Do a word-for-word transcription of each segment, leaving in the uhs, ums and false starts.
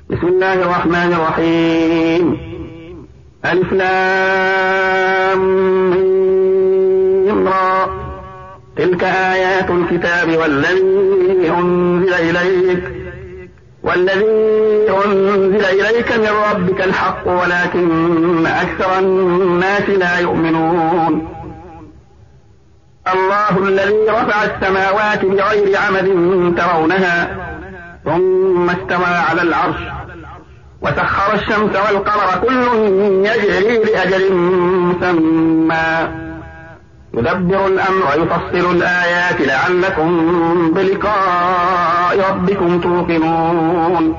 بسم الله الرحمن الرحيم. ألف لام ميم را. تلك آيات الكتاب والذي أنزل إليك والذي أنزل إليك من ربك الحق ولكن أكثر الناس لا يؤمنون. الله الذي رفع السماوات بغير عمد ترونها ثم استوى على العرش وسخر الشمس والقمر كل يجري لأجل مسمى يدبر الأمر يفصل الآيات لعلكم بلقاء ربكم توقنون.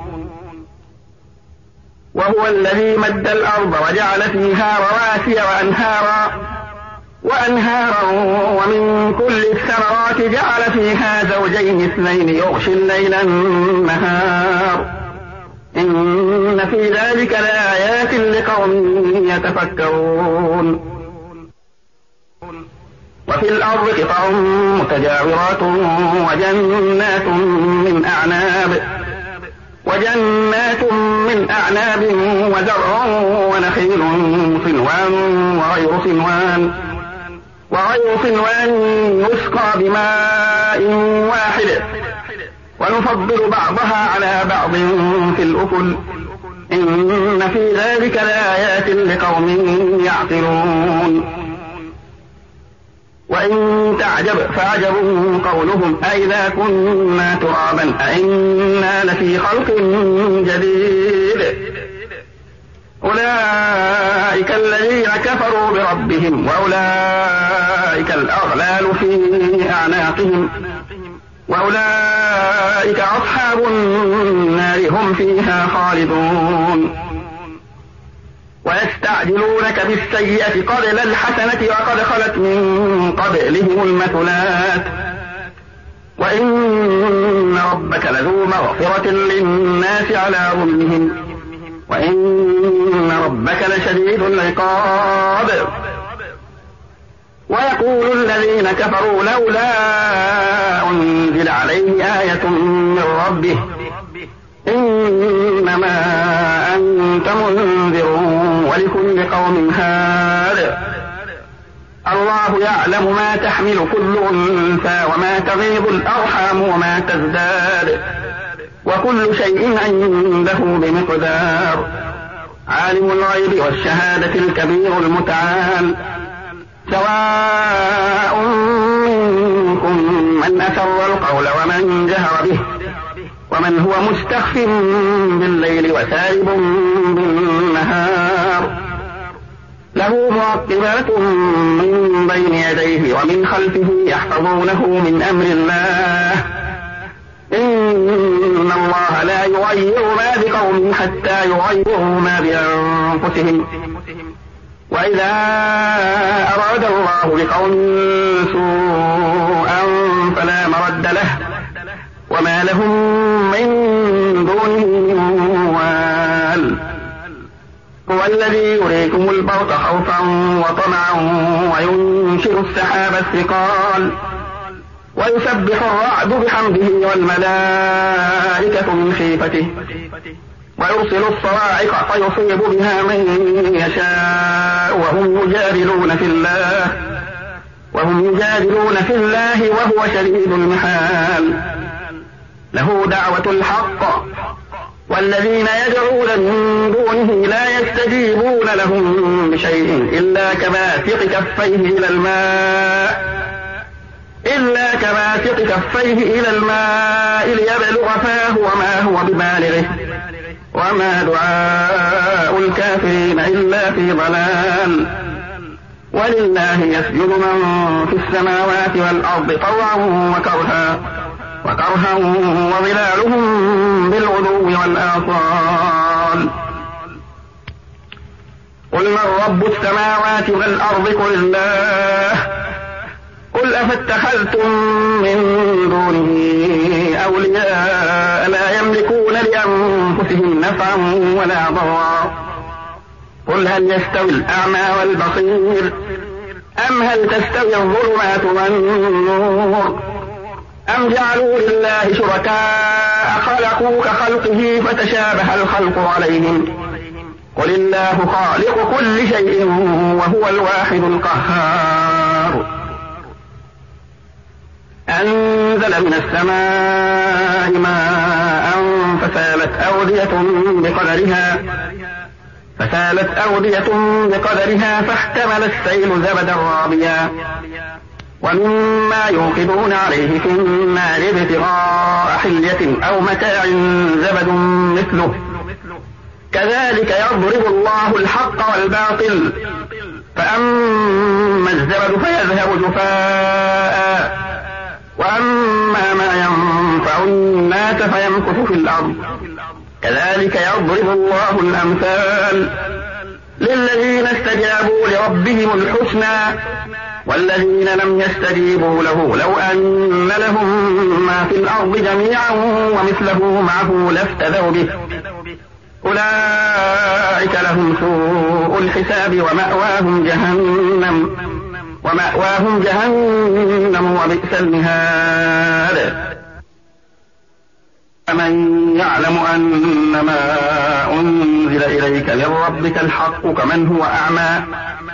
وهو الذي مد الأرض وجعل فيها رواسي وأنهارا وأنهارا ومن كل الثمرات جعل فيها زوجين اثنين يغشي الليل النهار إن في ذلك لآيات لقوم يتفكرون. وفي الأرض قطع متجاورات وجنات من أعناب وجنات من أعناب وزرع ونخيل صنوان وغير صنوان وغير صنوان يسقى بماء واحد ونفضل بعضها على بعض في الأكل إن في ذلك لآيات لقوم يعقلون. وإن تعجب فعجب قولهم أئذا كنا ترابا أئنا لفي خلق جديد أولئك الذين كفروا بربهم وأولئك الأغلال في أعناقهم وأولئك أصحاب النار هم فيها خالدون. ويستعجلونك بالسيئة قبل الحسنة وقد خلت من قبلهم المثلات وإن ربك لذو مغفرة للناس على ظلمهم وإن ربك لشديد العقاب. ويقول الذين كفروا لولا أنزل عليه آية من ربه إنما أنت منذر ولكل قوم هاد. الله يعلم ما تحمل كل أنثى وما تغيض الأرحام وما تزداد وكل شيء عنده بمقدار. عالم الغيب والشهادة الكبير المتعال. سواء منكم من أسر القول ومن جهر به ومن هو مستخف بالليل وسارب بالنهار له معقبات من بين يديه ومن خلفه يحفظونه من أمر الله إن الله لا يغير ما بقوم حتى يغيروا ما بأنفسهم وإذا أراد الله بقوم سوءا فلا مرد له وما لهم من دونه من وال. هو الذي يريكم البرق خوفا وطمعا وينشر السحاب الثقال ويسبح الرعد بحمده والملائكة من خيفته ويرسل الصواعق فيصيب بها من يشاء وهم يجادلون في الله وهم يجادلون في الله وهو شديد المحال. له دعوة الحق والذين يدعون من دونه لا يستجيبون لهم بشيء إلا كباسط كفيه إلى الماء إلا كباسط كفيه إلى الماء ليبلغ فاه وما هو ببالغه وما دعاء الكافرين إلا في ضلال. ولله يسجد من في السماوات والأرض طوعا وكرها وكرها وظلالهم بالغدو والآصال. قل من رب السماوات والأرض قل الله قل أفاتخذتم من دونه أولياء لا يملكون لأنفسهم نفعا ولا ضرا قل هل يستوي الأعمى والبصير أم هل تستوي الظلمات والنور أم جعلوا لله شركاء خلقوا كخلقه فتشابه الخلق عليهم قل الله خالق كل شيء وهو الواحد القهار أنزل من السماء ماء فسالت أودية بقدرها فسالت أودية بقدرها فاحتمل السيل زبدا رابيا ومما يوقدون عليه في النار ابتغاء حلية أو متاع زبد مثله كذلك يضرب الله الحق والباطل فأما الزبد فيذهب جفاء وأما ما ينفع الناس فيمكث في الأرض كذلك يضرب الله الأمثال للذين استجابوا لربهم الحسنى والذين لم يستجيبوا له لو أن لهم ما في الأرض جميعا ومثله معه لافتدوا به أولئك لهم سوء الحساب ومأواهم جهنم ومأواهم جهنم وبئس المهاد أمن يعلم أن ما أنزل إليك من ربك الحق كمن هو أعمى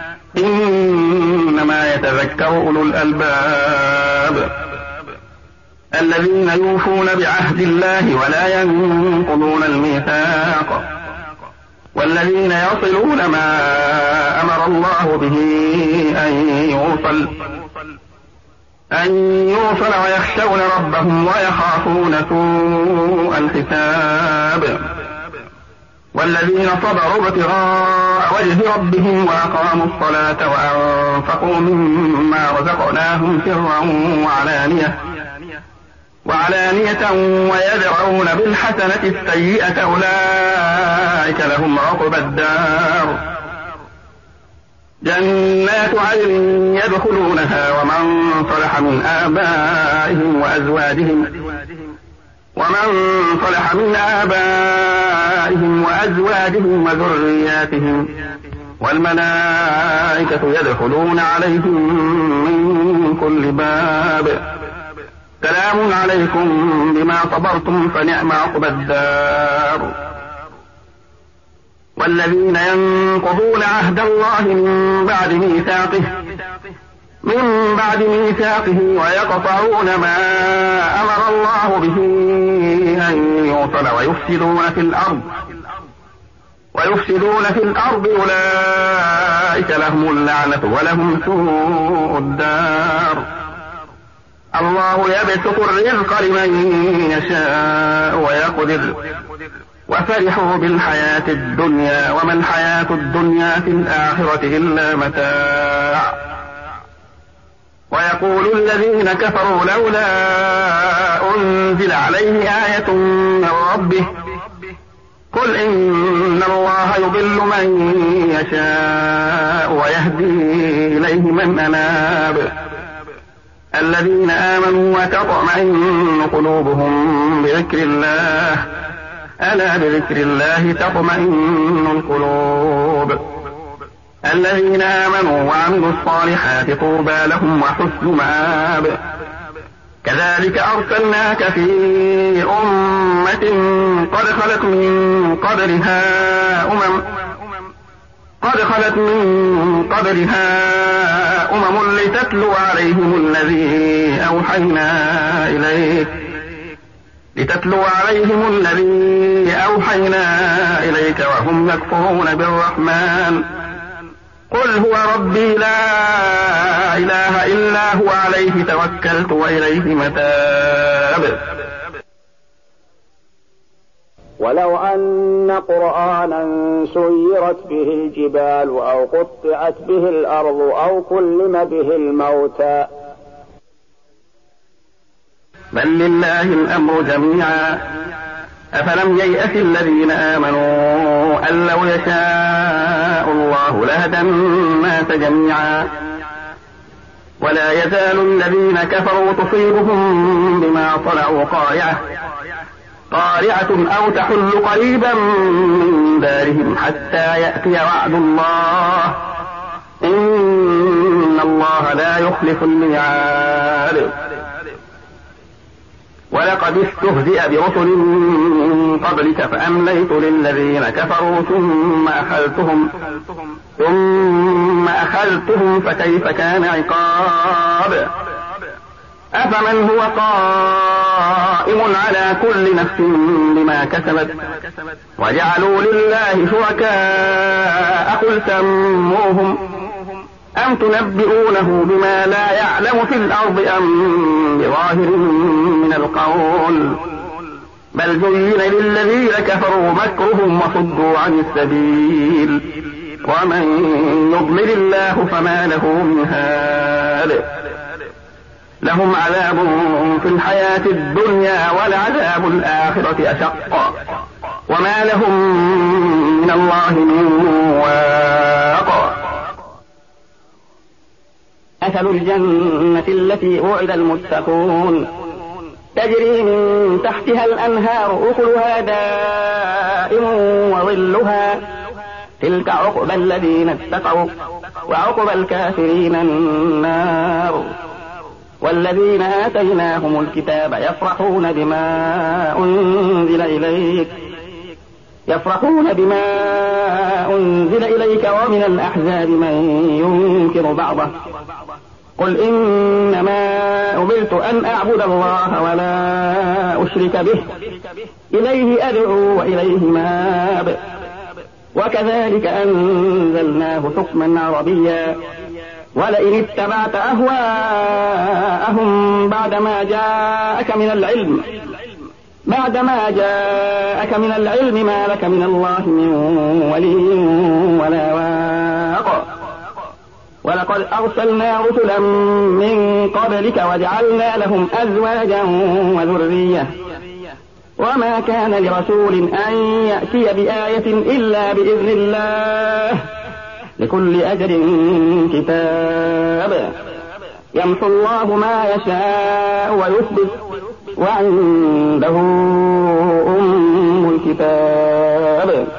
إنما يتذكر أولو الألباب الذين يوفون بعهد الله ولا ينقضون الميثاق والذين يصلون ما أمر الله به أن يوصل أن يوصل ويخشون ربهم ويخافون سوء الحساب والذين صبروا ابتغاء وجه ربهم وأقاموا الصلاة وأنفقوا مما رزقناهم سرا وعلانية وعلانية ويدرؤون بالحسنة السيئة أولئك لهم عقبى الدار جنات عدن يدخلونها ومن صلح من آبائهم وأزواجهم ومن صلح من آبائهم وأزواجهم وذرياتهم والملائكة يدخلون عليهم من كل باب سلام عليكم بما صبرتم فنعم عقبى الدار والذين ينقضون عهد الله من بعد ميثاقه من بعد ميثاقه ويقطعون ما أمر الله به أن يوصل ويفسدون في الأرض ويفسدون في الأرض أولئك لهم اللعنة ولهم سوء الدار الله يبسط الرزق لمن يشاء ويقدر وفرحوا بالحياة الدنيا وما الحياة الدنيا في الآخرة إلا متاع ويقول الذين كفروا لولا أنزل عليه آية من ربه قل إن الله يضل من يشاء ويهدي إليه من أناب الذين آمنوا وتطمئن قلوبهم بذكر الله ألا بذكر الله تطمئن القلوب الذين آمنوا وعملوا الصالحات طوبى لهم وحسن مآب كذلك أرسلناك في أمة قد خلت من قبلها أمم قد خلت من قبلها أمم لتتلو عليهم الذي أوحينا إليك لتتلو عليهم الذي أوحينا إليك وهم يكفرون بالرحمن قل هو ربي لا إله إلا هو عليه توكلت وإليه متاب ولو أن قرآنا سيرت به الجبال أو قطعت به الأرض أو كلم به الموتى بل لله الأمر جميعا أفلم ييأس الذين آمنوا أن لو يشاء الله لهدى الناس جميعا ولا يزال الذين كفروا تصيبهم بما صنعوا قارعة قارعة أو تحل قريبا من دارهم حتى يأتي وعد الله إن الله لا يخلف الميعاد ولقد استهزئ برسل من قبلك فأمليت للذين كفروا ثم أخذتهم ثم أخذتهم فكيف كان عقاب أفمن هو قائم على كل نفس بما كسبت وجعلوا لله شركاء قل سموهم أم تنبئونه بما لا يعلم في الأرض أم بظاهر من القول بل زين للذين كفروا مكرهم وصدوا عن السبيل ومن يضلل الله فما له من هاد لهم عذاب في الحياة الدنيا ولعذاب الآخرة أشق وما لهم من الله من واق مثل الجنة التي وعد المتقون تجري من تحتها الأنهار أكلها دائم وظلها تلك عقبى الذين اتقوا وعقبى الكافرين النار والذين آتيناهم الكتاب يفرحون بما أنزل إليك يفرحون بما أنزل إليك ومن الأحزاب من ينكر بعضه قل إنما أمرت أن أعبد الله ولا أشرك به إليه أدعو وإليه مآب وكذلك أنزلناه حكما عربيا ولئن اتبعت أهواءهم بعدما جاءك من العلم بعدما جاءك من العلم ما لك من الله من ولي ولا واق ولقد أرسلنا رسلا من قبلك وجعلنا لهم أزواجا وذرية وما كان لرسول أن يأتي بآية إلا بإذن الله لكل أجل كتاب يمحو الله ما يشاء ويثبت وعنده أم الكتاب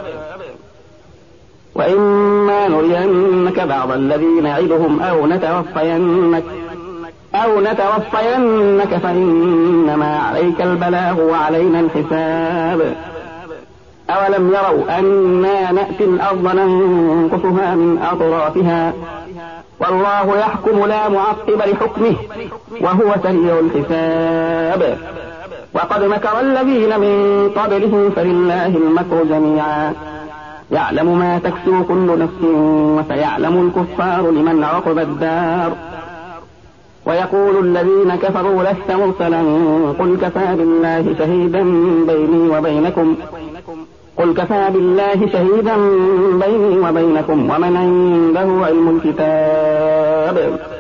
وإما نرينك بعض الذين نعدهم أو نتوفينك أو نتوفينك فإنما عليك البلاغ وعلينا الحساب أولم يروا أنا نأتي الأرض ننقصها من أطرافها والله يحكم لا معقب لحكمه وهو سريع الحساب وقد مكر الذين من قبلهم فلله المكر جميعا يعلم ما تكسب كل نفس وسيعلم الكفار لمن عقب الدار ويقول الذين كفروا لست مرسلا قل كفى بالله شهيدا بيني وبينكم قل كفى بالله شهيدا بيني وبينكم ومن عنده علم الكتاب